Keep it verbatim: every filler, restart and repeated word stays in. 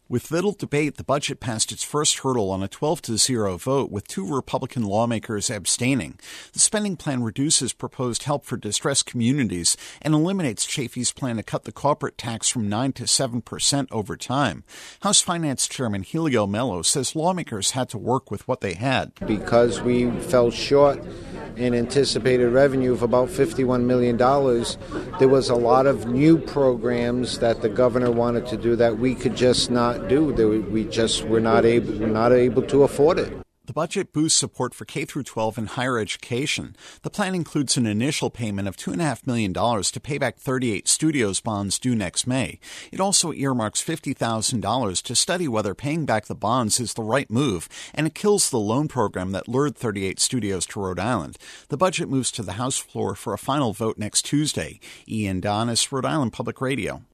With little debate, the budget passed its first hurdle on a twelve to zero vote, with two Republican lawmakers abstaining. The spending plan reduces proposed help for distressed communities and eliminates Chafee's plan to cut the corporate tax from nine to seven percent over time. House Finance Chairman Helio Melo says lawmakers had to work with what they had. Because we fell short in anticipated revenue of about fifty-one million dollars, there was a lot of new programs that the governor wanted to do that we could just not do. We just were not able, were not able to afford it. The budget boosts support for K through twelve and higher education. The plan includes an initial payment of two point five million dollars to pay back thirty-eight studios bonds due next May. It also earmarks fifty thousand dollars to study whether paying back the bonds is the right move, and it kills the loan program that lured thirty-eight studios to Rhode Island. The budget moves to the House floor for a final vote next Tuesday. Ian Donis, Rhode Island Public Radio.